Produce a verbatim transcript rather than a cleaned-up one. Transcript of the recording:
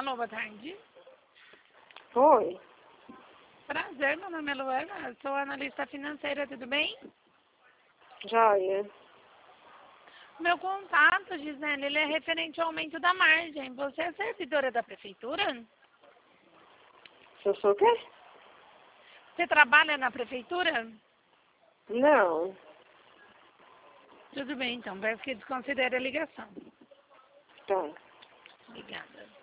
Alô, boa tarde. Oi. Prazer, meu nome é Luana, sou analista financeira, tudo bem? Joia. Meu contato, Gisele, ele é referente ao aumento da margem. Você é servidora da prefeitura? Se eu sou o quê? Você trabalha na prefeitura? Não. Tudo bem, então, peço que desconsidere a ligação. Tá. Obrigada.